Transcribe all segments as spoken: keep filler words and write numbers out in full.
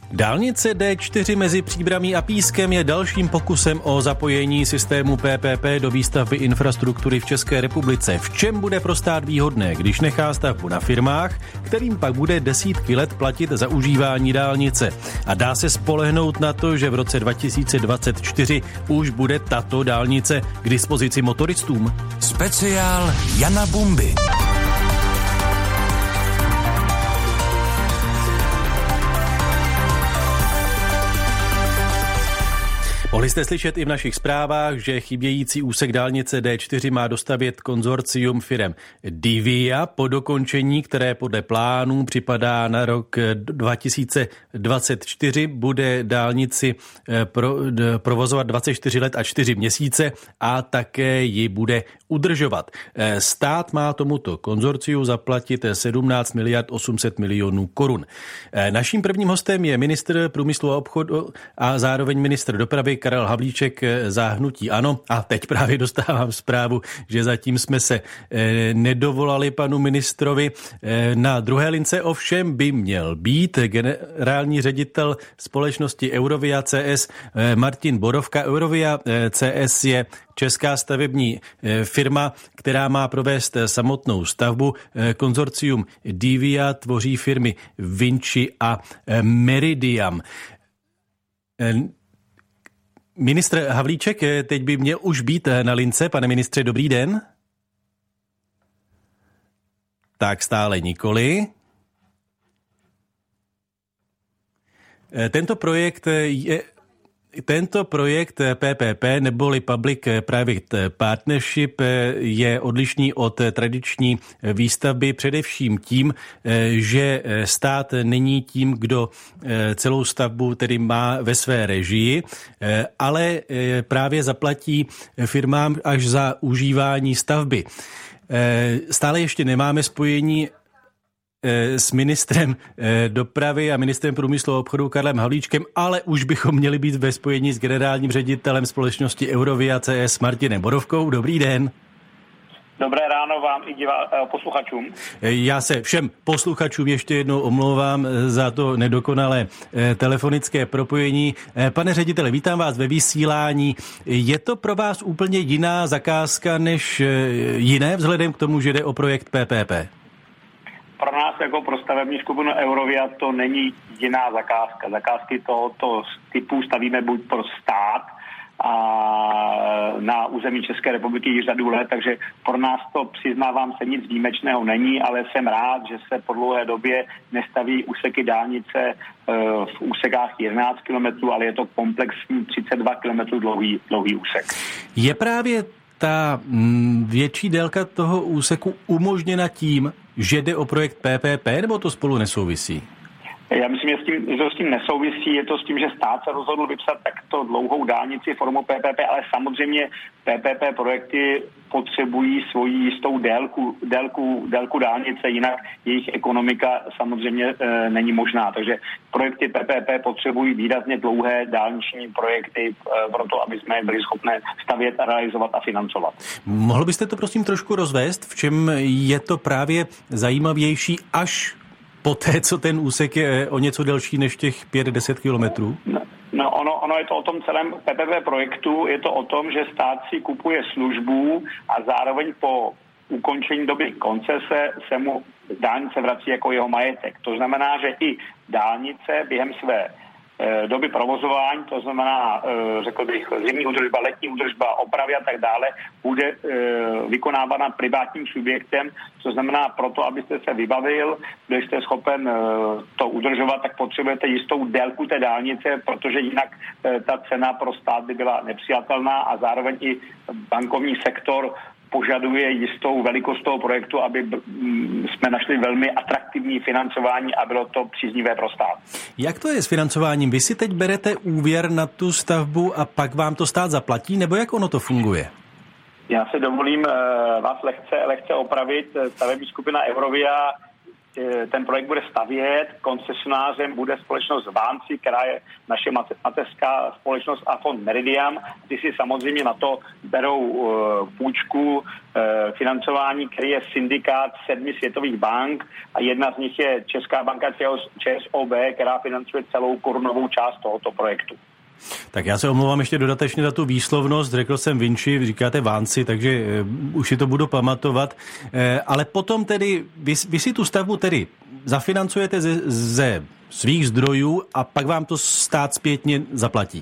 Dálnice D čtyři mezi Příbramí a Pískem je dalším pokusem o zapojení systému P P P do výstavby infrastruktury v České republice. V čem bude pro stát výhodné, když nechá stavbu na firmách, kterým pak bude desítky let platit za užívání dálnice? A dá se spolehnout na to, že v roce dva tisíce dvacet čtyři už bude tato dálnice k dispozici motoristům? Speciál Jana Bumby. Mohli jste slyšet i v našich zprávách, že chybějící úsek dálnice D čtyři má dostavět konzorcium firem Divia po dokončení, které podle plánů připadá na rok dva tisíce dvacet čtyři. Bude dálnici pro, provozovat dvacet čtyři let a čtyři měsíce a také ji bude udržovat. Stát má tomuto konzorciu zaplatit sedmnáct miliard osm set milionů korun. Naším prvním hostem je ministr průmyslu a obchodu a zároveň ministr dopravy Karel Havlíček za hnutí ANO. A teď právě dostávám zprávu, že zatím jsme se e, nedovolali panu ministrovi. E, na druhé lince ovšem by měl být generální ředitel společnosti Eurovia C S e, Martin Borovka. Eurovia e, C S je česká stavební e, firma, která má provést samotnou stavbu. E, konzorcium Divia tvoří firmy Vinci a e, Meridiam. E, Ministr Havlíček teď by měl už být na lince. Pane ministře, dobrý den. Tak stále nikoli. Tento projekt je... Tento projekt P P P neboli Public-Private Partnership je odlišný od tradiční výstavby především tím, že stát není tím, kdo celou stavbu tedy má ve své režii, ale právě zaplatí firmám až za užívání stavby. Stále ještě nemáme spojení s ministrem dopravy a ministrem průmyslu a obchodu Karlem Havlíčkem, ale už bychom měli být ve spojení s generálním ředitelem společnosti Eurovia C S Martinem Borovkou. Dobrý den. Dobré ráno vám i divá, posluchačům. Já se všem posluchačům ještě jednou omlouvám za to nedokonalé telefonické propojení. Pane řediteli, vítám vás ve vysílání. Je to pro vás úplně jiná zakázka než jiné vzhledem k tomu, že jde o projekt P P P? Pro nás jako pro stavební skupinu Eurovia to není jiná zakázka. Zakázky tohoto typu stavíme buď pro stát a na území České republiky již řadu let, takže pro nás to, přiznávám se, nic výjimečného není, ale jsem rád, že se po dlouhé době nestaví úseky dálnice v úsekách jedenáct kilometrů, ale je to komplexní třicet dva kilometrů dlouhý, dlouhý úsek. Je právě ta větší délka toho úseku umožněna tím, že jde o projekt P P P, nebo to spolu nesouvisí? Já myslím, že s tím, že s tím nesouvisí. Je to s tím, že stát se rozhodl vypsat takto dlouhou dálnici formou P P P, ale samozřejmě P P P projekty potřebují svoji jistou délku, délku, délku dálnice, jinak jejich ekonomika samozřejmě e, není možná. Takže projekty P P P potřebují výrazně dlouhé dálniční projekty e, pro to, aby jsme byli schopni stavět, realizovat a financovat. Mohl byste to prosím trošku rozvést? V čem je to právě zajímavější až poté, co ten úsek je o něco delší než těch pět deset kilometrů? No, no ono, ono je to o tom celém P P P projektu, je to o tom, že stát si kupuje službu a zároveň po ukončení doby koncese se mu dálnice vrací jako jeho majetek. To znamená, že i dálnice během své doby provozování, to znamená, řekl bych, zimní údržba, letní údržba, opravy a tak dále, bude vykonávána privátním subjektem, to znamená proto, abyste se vybavil, když jste schopen to udržovat, tak potřebujete jistou délku té dálnice, protože jinak ta cena pro stát by byla nepřijatelná a zároveň i bankovní sektor požaduje jistou velikost toho projektu, aby jsme našli velmi atraktivní financování a bylo to příznivé pro stát. Jak to je s financováním? Vy si teď berete úvěr na tu stavbu a pak vám to stát zaplatí, nebo jak ono to funguje? Já se dovolím vás lehce, lehce opravit. Stavební skupina Eurovia ten projekt bude stavět, koncesionářem bude společnost Vánci, která je naše mateřská společnost, a fond Meridiam. Ty si samozřejmě na to berou uh, půjčku uh, financování, který je syndikát sedmi světových bank, a jedna z nich je Česká banka ČSOB, která financuje celou korunovou část tohoto projektu. Tak já se omlouvám ještě dodatečně za tu výslovnost, řekl jsem Vinci, vy říkáte Vánci, takže uh, už si to budu pamatovat, uh, ale potom tedy, vy, vy si tu stavbu tedy zafinancujete ze, ze svých zdrojů a pak vám to stát zpětně zaplatí.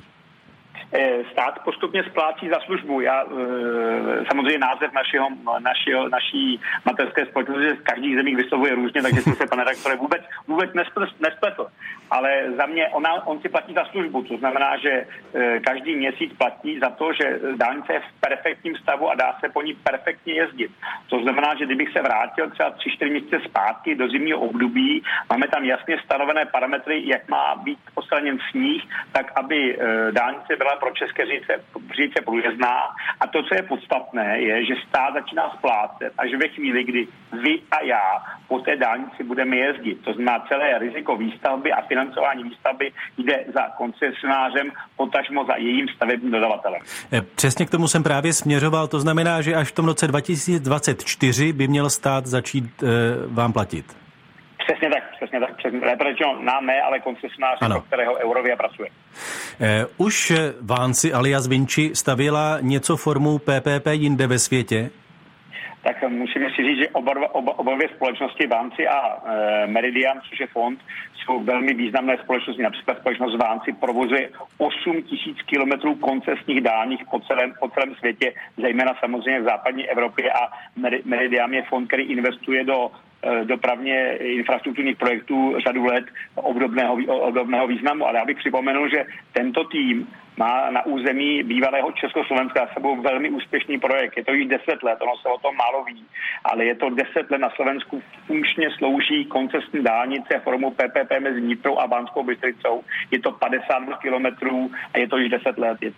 Stát postupně splácí za službu. Já, samozřejmě název našeho, našeho, naší mateřské společnosti v každých zemích vyslovuje různě, takže jsem se, pane redaktore, vůbec, vůbec nespletl. Ale za mě ona, on si platí za službu, to znamená, že každý měsíc platí za to, že dálnice je v perfektním stavu a dá se po ní perfektně jezdit. To znamená, že kdybych se vrátil třeba tři čtyři měsíce zpátky do zimního období, máme tam jasně stanovené parametry, jak má být odstraněn sníh, tak aby dálnice byla pro české říce, říce průjezdná. A to, co je podstatné, je, že stát začíná splácet až ve chvíli, kdy vy a já po té dálnici budeme jezdit. To znamená, celé riziko výstavby a financování výstavby jde za koncesionářem, potažmo za jejím stavebním dodavatelem. Přesně k tomu jsem právě směřoval. To znamená, že až v tom roce dva tisíce dvacet čtyři by měl stát začít e, vám platit. Přesně tak, přesně tak. Přesně tak. Nám ne, ale koncesionář, pro kterého Eurovia pracuje. Eh, už Vánci alias Vinci stavěla něco formou P P P jinde ve světě? Tak musíme si říct, že oba, oba, oba dvě společnosti Vánci a e, Meridiam, což je fond, jsou velmi významné společnosti. Například společnost Vánci provozuje osm tisíc kilometrů koncesních dálnic po celém, po celém světě, zejména samozřejmě v západní Evropě, a Meridiam je fond, který investuje do dopravně infrastrukturních projektů řadu let obdobného, obdobného významu. Ale já bych připomenul, že tento tým má na území bývalého Československa sebou velmi úspěšný projekt. Je to již deset let, ono se o tom málo ví, ale je to deset let na Slovensku funkčně slouží koncesní dálnice formou P P P mezi Nitrou a Banskou Bystricou. Je to padesát dva kilometrů a je to již deset let. Je,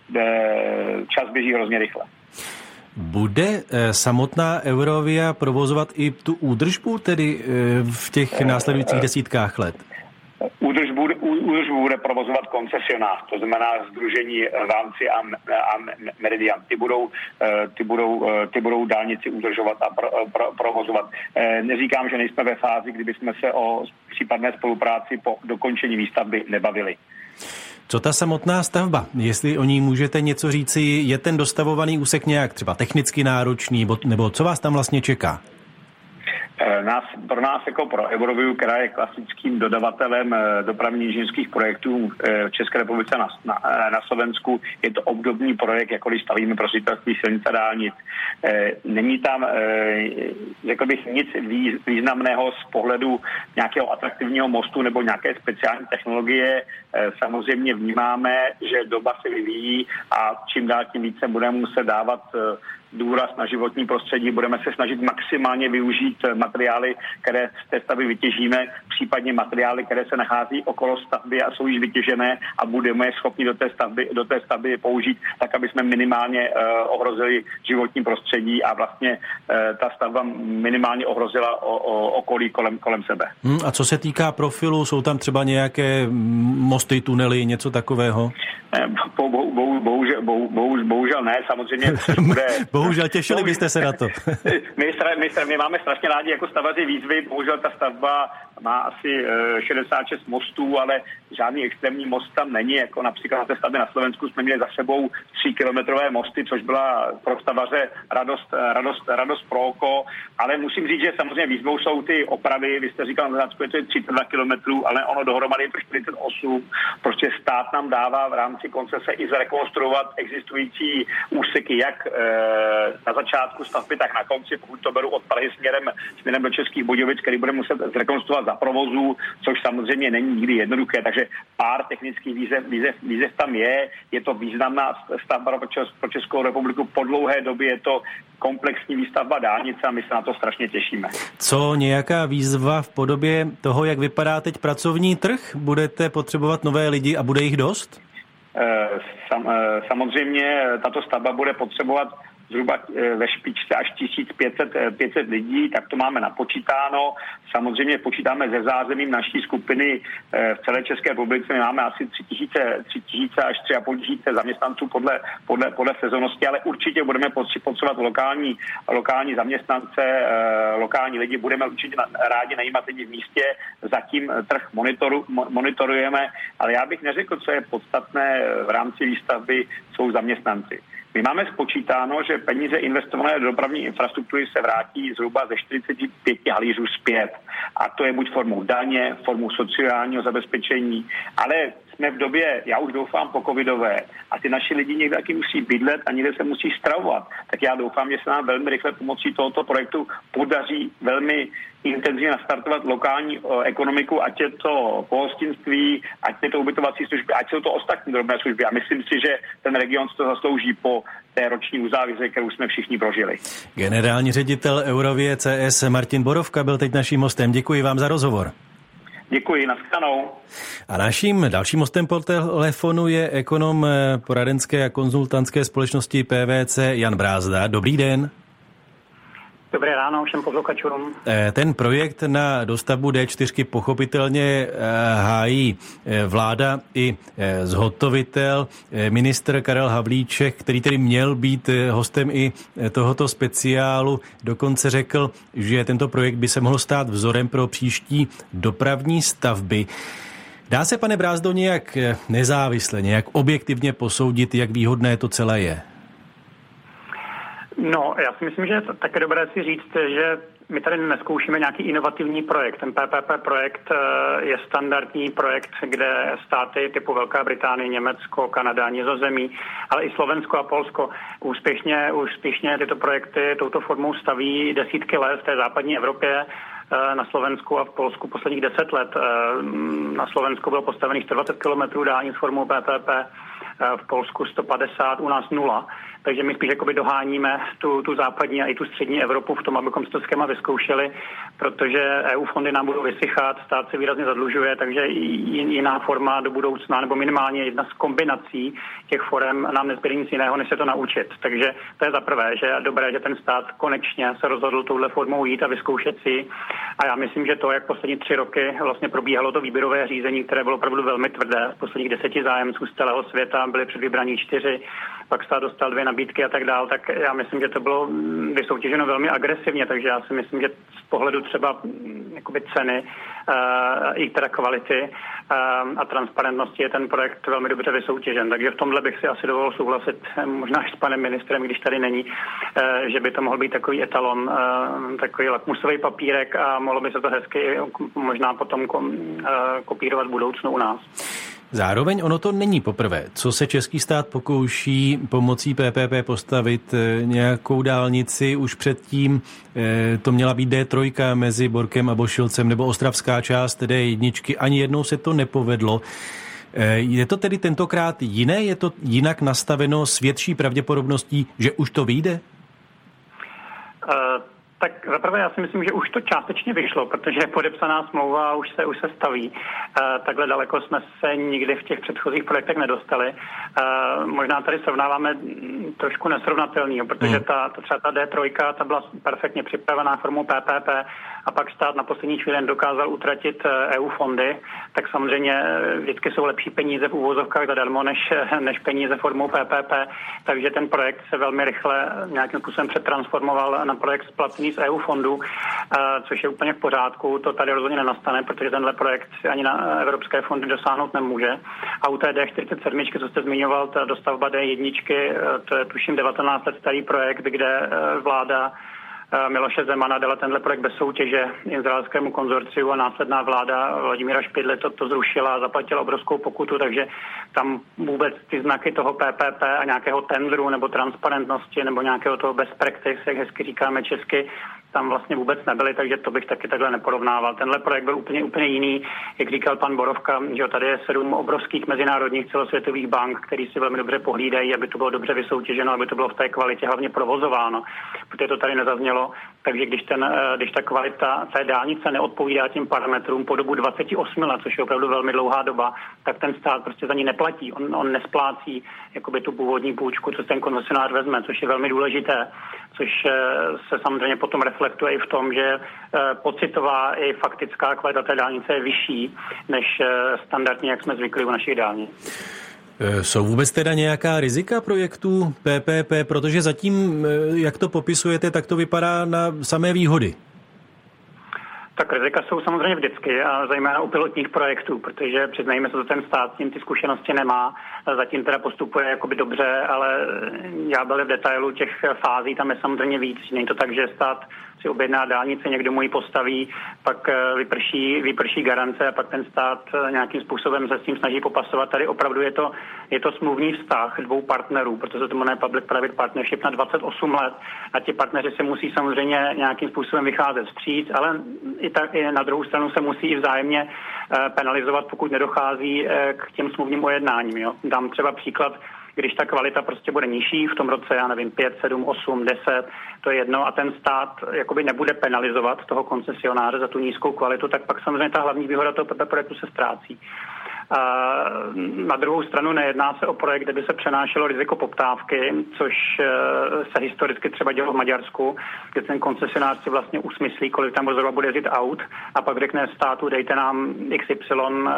čas běží hrozně rychle. Bude eh, samotná Eurovia provozovat i tu údržbu, tedy eh, v těch následujících desítkách let? Údržbu, údržbu bude provozovat koncesionář, to znamená sdružení Vánci a, a Meridiam. Ty budou, ty, budou, ty budou dálnici udržovat a pro, pro, provozovat. Neříkám, že nejsme ve fázi, kdyby jsme se o případné spolupráci po dokončení výstavby nebavili. Co ta samotná stavba? Jestli o ní můžete něco říci, je ten dostavovaný úsek nějak třeba technicky náročný, nebo co vás tam vlastně čeká? Nás, pro nás jako pro Euroviu, která je klasickým dodavatelem dopravně inženýrských projektů v České republice na, na, na Slovensku, je to obdobný projekt, jako když stavíme pro ředitelství silnic a dálnic. Není tam, řekl bych, nic významného z pohledu nějakého atraktivního mostu nebo nějaké speciální technologie. Samozřejmě vnímáme, že doba se vyvíjí a čím dál tím více budeme muset dávat důraz na životní prostředí, budeme se snažit maximálně využít materiály, které z té stavby vytěžíme, případně materiály, které se nachází okolo stavby a jsou již vytěžené a budeme je schopni do té stavby, do té stavby použít, tak aby jsme minimálně uh, ohrozili životní prostředí a vlastně uh, ta stavba minimálně ohrozila o, o okolí kolem, kolem sebe. Hmm, a co se týká profilu, jsou tam třeba nějaké mosty, tunely, něco takového? Bo, bo, bo, bohužel, bo, bo, bohužel ne, samozřejmě bude... Bohužel, těšili byste se na to. my, my, my máme strašně rádi jako stavaři výzvy, bohužel ta stavba má asi šedesát šest mostů, ale žádný extrémní most tam není, jako například na té stavbě na Slovensku jsme měli za sebou tři kilometrové mosty, což byla pro stavaře radost, radost, radost pro oko, ale musím říct, že samozřejmě výzvou jsou ty opravy, vy jste říkal na začátku, je to třicet dva kilometrů, ale ono dohromady je to čtyřicet osm, prostě stát nám dává v rámci koncese i zrekonstruovat existující úseky, jak na začátku stavby, tak na konci, pokud to beru od Prahy směrem, směrem do Českých Budějovic, který bude muset zrekonstruovat za provozu, což samozřejmě není nikdy jednoduché, takže pár technických výzev, výzev, výzev tam je, je to významná stavba pro Českou republiku, po dlouhé době je to komplexní výstavba dálnice a my se na to strašně těšíme. Co nějaká výzva v podobě toho, jak vypadá teď pracovní trh? Budete potřebovat nové lidi a bude jich dost? Sam, samozřejmě tato stavba bude potřebovat zhruba ve špičce až tisíc pět set lidí, tak to máme napočítáno. Samozřejmě počítáme se zázemím naší skupiny v celé České republice. My máme asi tři tisíce až tři a půl tisíce zaměstnanců podle, podle, podle sezónnosti, ale určitě budeme potřebovat lokální, lokální zaměstnance, lokální lidi, budeme určitě rádi najímat lidi v místě. Zatím trh monitoru, monitorujeme, ale já bych neřekl, co je podstatné v rámci výstavby, jsou zaměstnanci. My máme spočítáno, že peníze investované do dopravní infrastruktury se vrátí zhruba ze čtyřicet pět halířů zpět. A to je buď formou daně, formou sociálního zabezpečení, ale jsme v době, já už doufám, po covidové a ty naši lidi někde taky musí bydlet a někde se musí stravovat. Tak já doufám, že se nám velmi rychle pomocí tohoto projektu podaří velmi intenzivně nastartovat lokální o, ekonomiku, ať je to pohostinství, ať je to ubytovací služby, ať jsou to ostatní drobné služby. A myslím si, že ten region to zaslouží po té roční uzávěře, kterou jsme všichni prožili. Generální ředitel Eurovie C S Martin Borovka byl teď naším hostem. Děkuji vám za rozhovor. Děkuji, nashledanou. A naším dalším hostem po telefonu je ekonom poradenské a konzultantské společnosti P V C Jan Brázda. Dobrý den. Dobré ráno všem posluchačům. Ten projekt na dostavbu D čtyři pochopitelně hájí vláda i zhotovitel. Ministr Karel Havlíček, který tedy měl být hostem i tohoto speciálu, dokonce řekl, že tento projekt by se mohl stát vzorem pro příští dopravní stavby. Dá se, pane Brázdo, nějak nezávisle, nějak objektivně posoudit, jak výhodné to celé je? No, já si myslím, že je také dobré si říct, že my tady nezkoušíme nějaký inovativní projekt. Ten P P P projekt je standardní projekt, kde státy typu Velká Británie, Německo, Kanada, Nizozemí, ale i Slovensko a Polsko úspěšně, úspěšně tyto projekty touto formou staví desítky let v té západní Evropě. Na Slovensku a v Polsku posledních deset let. Na Slovensku bylo postavených sto dvacet kilometrů dálnic formou P P P, v Polsku sto padesát, u nás nula. Takže my spíš jakoby doháníme tu, tu západní a i tu střední Evropu v tom, abychom to schéma vyzkoušeli, protože E U fondy nám budou vysychat, stát se výrazně zadlužuje, takže jiná forma do budoucna, nebo minimálně jedna z kombinací těch forem nám nezbyde nic jiného, než se to naučit. Takže to je za prvé, že je dobré, že ten stát konečně se rozhodl touhle formou jít a vyzkoušet si. A já myslím, že to, jak poslední tři roky vlastně probíhalo to výběrové řízení, které bylo opravdu velmi tvrdé, z posledních deseti zájemců z celého světa byly předvybraní čtyři, pak stát dostal dvě nabídky a tak dál, tak já myslím, že to bylo vysoutěženo velmi agresivně, takže já si myslím, že z pohledu třeba jakoby ceny uh, i teda kvality uh, a transparentnosti je ten projekt velmi dobře vysoutěžen, takže v tomhle bych si asi dovolil souhlasit možná i s panem ministrem, když tady není, uh, že by to mohl být takový etalon, uh, takový lakmusový papírek a mohlo by se to hezky možná potom kom, uh, kopírovat v budoucnu u nás. Zároveň ono to není poprvé, co se český stát pokouší pomocí P P P postavit nějakou dálnici. Už předtím to měla být D tři mezi Borkem a Bošilcem nebo ostravská část D jedna. Ani jednou se to nepovedlo. Je to tedy tentokrát jiné? Je to jinak nastaveno s větší pravděpodobností, že už to vyjde? Uh... Tak zaprvé já si myslím, že už to částečně vyšlo, protože podepsaná smlouva už se, už se staví. E, takhle daleko jsme se nikdy v těch předchozích projektech nedostali. E, možná tady srovnáváme trošku nesrovnatelný, protože ta, ta třeba ta D tři, ta byla perfektně připravená formou P P P a pak stát na poslední chvíli dokázal utratit E U fondy, tak samozřejmě vždycky jsou lepší peníze v úvozovkách zadarmo než, než peníze formou P P P, takže ten projekt se velmi rychle nějakým způsobem přetransformoval na projekt splacený z E U fondů, což je úplně v pořádku. To tady rozhodně nenastane, protože tenhle projekt ani na evropské fondy dosáhnout nemůže. A u té D čtyřicet sedm, co jste zmiňoval, ta dostavba D jedna, to je tuším devatenáct let starý projekt, kde vláda Miloše Zemana dala tenhle projekt bez soutěže izraelskému konzorciu a následná vláda Vladimíra Špidly to, to zrušila a zaplatila obrovskou pokutu, takže tam vůbec ty znaky toho P P P a nějakého tendru nebo transparentnosti nebo nějakého toho best practice, jak hezky říkáme česky, tam vlastně vůbec nebyly, takže to bych taky takhle neporovnával. Tenhle projekt byl úplně, úplně jiný, jak říkal pan Borovka, že tady je sedm obrovských mezinárodních celosvětových bank, který si velmi dobře pohlídají, aby to bylo dobře vysoutěženo, aby to bylo v té kvalitě hlavně provozováno, protože to tady nezaznělo. takže když, ten, když ta kvalita té dálnice neodpovídá těm parametrům po dobu dvacet osm let, což je opravdu velmi dlouhá doba, tak ten stát prostě za ní neplatí. On, on nesplácí jakoby tu původní půjčku, co ten koncesionář vezme, což je velmi důležité, což se samozřejmě potom reflektuje i v tom, že pocitová i faktická kvalita té dálnice je vyšší než standardně, jak jsme zvyklí u našich dálnic. Jsou vůbec teda nějaká rizika projektů P P P, protože zatím, jak to popisujete, tak to vypadá na samé výhody? Tak rizika jsou samozřejmě vždycky, a zejména u pilotních projektů, protože přiznejme se, že ten stát s tím ty zkušenosti nemá. Zatím teda postupuje jakoby dobře, ale já byl v detailu těch fází, tam je samozřejmě víc. Není to tak, že stát si objedná dálnici, někdo mu ji postaví, pak vyprší, vyprší garance a pak ten stát nějakým způsobem se s tím snaží popasovat. Tady opravdu je to, je to smluvní vztah dvou partnerů, protože to jmenuje Public-Private Partnership na dvacet osm let a ti partneři se musí samozřejmě nějakým způsobem vycházet vstříc, ale i, tak, i na druhou stranu se musí i vzájemně penalizovat, pokud nedochází k těm smluvním ujednáním. Jo. Dám třeba příklad, když ta kvalita prostě bude nižší v tom roce, já nevím, pět, sedm, osm, deset, to je jedno a ten stát jakoby nebude penalizovat toho koncesionáře za tu nízkou kvalitu, tak pak samozřejmě ta hlavní výhoda toho P P P projektu se ztrácí. A na druhou stranu nejedná se o projekt, kde by se přenášelo riziko poptávky, což se historicky třeba dělo v Maďarsku, kde ten koncesionář si vlastně usmyslí, kolik tam zhruba bude jezdit aut a pak řekne státu, dejte nám iks ypsilon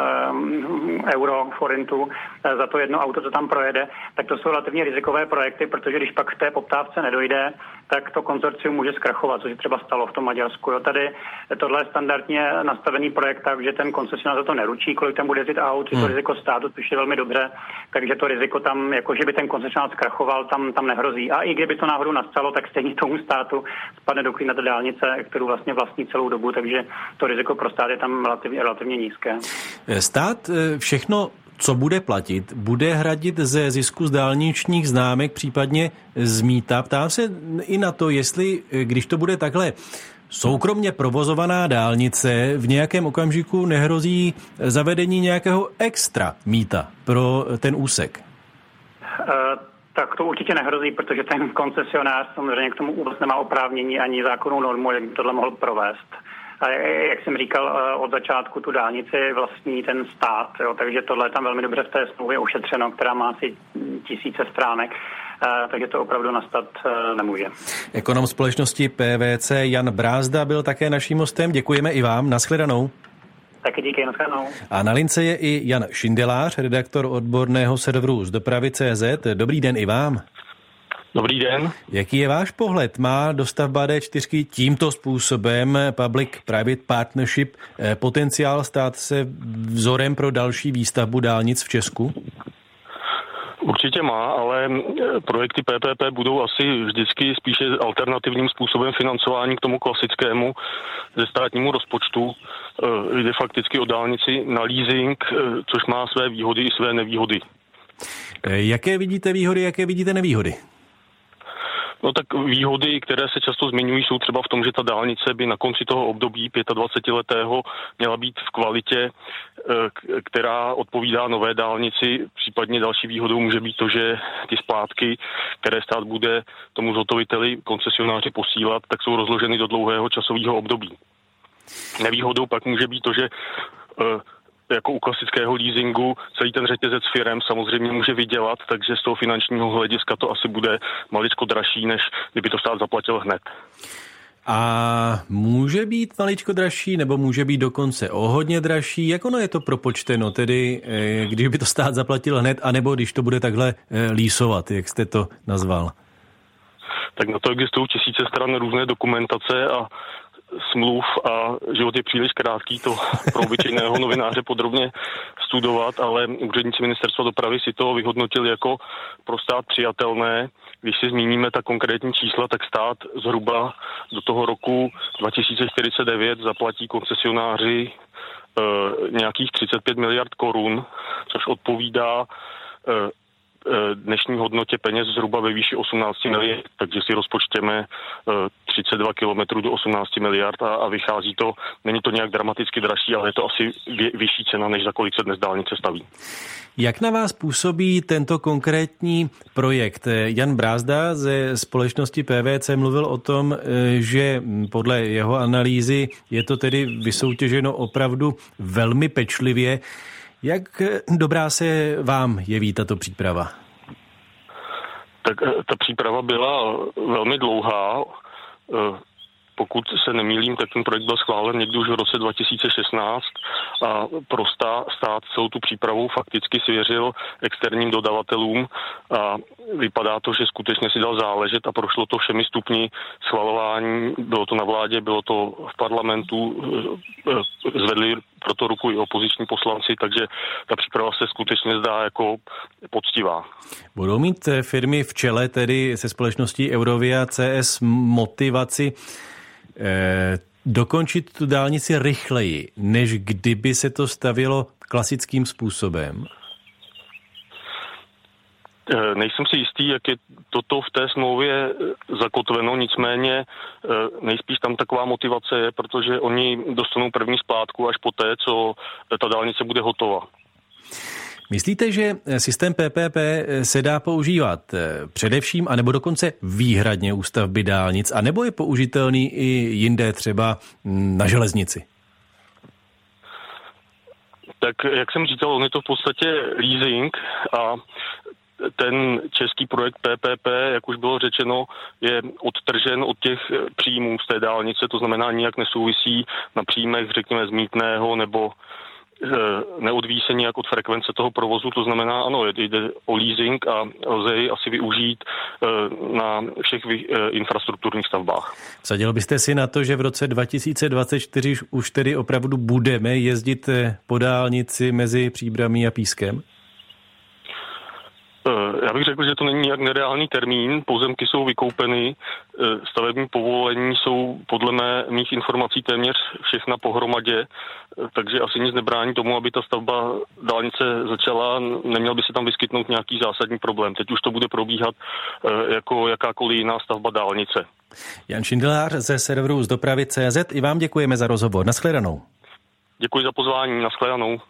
euro, forintu za to jedno auto, co tam projede, tak to jsou relativně rizikové projekty, protože když pak k té poptávce nedojde, tak to konzorcium může zkrachovat, což třeba stalo v tom Maďarsku. Jo, tady tohle je standardně nastavený projekt, takže ten koncesionář za to neručí, kolik tam bude jezdit aut, je to riziko státu, což je velmi dobře, takže to riziko tam, jako že by ten koncesionář zkrachoval, tam, tam nehrozí. A i kdyby to náhodou nastalo, tak stejně tomu státu spadne do klína ta dálnice, kterou vlastně vlastní celou dobu, takže to riziko pro stát je tam relativně, relativně nízké. Stát všechno, co bude platit, bude hradit ze zisku z dálničních známek, případně z mýta. Ptám se i na to, jestli, když to bude takhle soukromně provozovaná dálnice, v nějakém okamžiku nehrozí zavedení nějakého extra mýta pro ten úsek? Uh, tak to určitě nehrozí, protože ten koncesionář samozřejmě k tomu vůbec nemá oprávnění ani zákonnou normu, jak by tohle mohl provést. A jak jsem říkal, od začátku tu dálnici vlastní ten stát, jo, takže tohle je tam velmi dobře v té smlouvě ošetřeno, která má asi tisíce stránek, takže to opravdu nastat nemůže. Ekonom společnosti P V C Jan Brázda byl také naším hostem. Děkujeme i vám. Nashledanou. Taky díky, nashledanou. A na lince je i Jan Šindelář, redaktor odborného serveru z dopravy tečka cé zet. Dobrý den i vám. Dobrý den. Jaký je váš pohled? Má dostavba D čtyři tímto způsobem Public-Private Partnership potenciál stát se vzorem pro další výstavbu dálnic v Česku? Určitě má, ale projekty P P P budou asi vždycky spíše alternativním způsobem financování k tomu klasickému ze státnímu rozpočtu. Jde fakticky o dálnici na leasing, což má své výhody i své nevýhody. Jaké vidíte výhody, jaké vidíte nevýhody? No tak výhody, které se často zmiňují, jsou třeba v tom, že ta dálnice by na konci toho období dvacetiletého měla být v kvalitě, která odpovídá nové dálnici. Případně další výhodou může být to, že ty splátky, které stát bude tomu zhotoviteli, koncesionáři posílat, tak jsou rozloženy do dlouhého časového období. Nevýhodou pak může být to, že jako u klasického leasingu celý ten řetězec firem samozřejmě může vydělat, takže z toho finančního hlediska to asi bude maličko dražší, než kdyby to stát zaplatil hned. A může být maličko dražší, nebo může být dokonce o hodně dražší? Jak ono je to propočteno, tedy když by to stát zaplatil hned, anebo když to bude takhle lísovat, jak jste to nazval? Tak na to existují tisíce stran různé dokumentace a smluv a život je příliš krátký to pro obyčejného novináře podrobně studovat, ale úředníci ministerstva dopravy si to vyhodnotili jako pro stát přijatelné. Když si zmíníme ta konkrétní čísla, tak stát zhruba do toho roku dva tisíce čtyřicet devět zaplatí koncesionáři e, nějakých třicet pět miliard korun, což odpovídá e, dnešní hodnotě peněz zhruba ve výši osmnáct miliard, takže si rozpočteme třicet dva kilometrů do osmnáct miliard a, a vychází to, není to nějak dramaticky dražší, ale je to asi vě, vyšší cena, než za kolik se dnes dálnice staví. Jak na vás působí tento konkrétní projekt? Jan Brázda ze společnosti P V C mluvil o tom, že podle jeho analýzy je to tedy vysoutěženo opravdu velmi pečlivě. Jak dobrá se vám jeví tato příprava? Tak ta příprava byla velmi dlouhá. Pokud se nemýlím, tak ten projekt byl schválen někdy už v roce dva tisíce šestnáct a pro stát celou tu přípravu fakticky svěřil externím dodavatelům a vypadá to, že skutečně si dal záležet a prošlo to všemi stupni schvalování. Bylo to na vládě, bylo to v parlamentu, zvedli pro to ruku i opoziční poslanci, takže ta příprava se skutečně zdá jako poctivá. Budou mít firmy v čele, tedy se společností Eurovia C S, motivaci eh, dokončit tu dálnici rychleji, než kdyby se to stavělo klasickým způsobem? Nejsem si jistý, jak je toto v té smlouvě zakotveno, nicméně nejspíš tam taková motivace je, protože oni dostanou první splátku až poté, co ta dálnice bude hotová. Myslíte, že systém P P P se dá používat především, anebo dokonce výhradně u stavby dálnic, anebo je použitelný i jinde, třeba na železnici? Tak jak jsem říkal, on je to v podstatě leasing a ten český projekt P P P, jak už bylo řečeno, je odtržen od těch příjmů z té dálnice, to znamená nijak nesouvisí na příjmech, řekněme, z mýtného nebo neodvíjí se nějak od frekvence toho provozu, to znamená, ano, jde o leasing a lze ji asi využít na všech infrastrukturních stavbách. Vsadil byste si na to, že v roce dva tisíce dvacet čtyři už tedy opravdu budeme jezdit po dálnici mezi Příbramí a Pískem? Já bych řekl, že to není nějak nereálný termín, pozemky jsou vykoupeny, stavební povolení jsou podle mé, mých informací téměř všechna pohromadě, takže asi nic nebrání tomu, aby ta stavba dálnice začala, neměl by se tam vyskytnout nějaký zásadní problém. Teď už to bude probíhat jako jakákoliv jiná stavba dálnice. Jan Šindelář ze serveru z dopravy tečka cé zet, i vám děkujeme za rozhovor. Nashledanou. Děkuji za pozvání, nashledanou.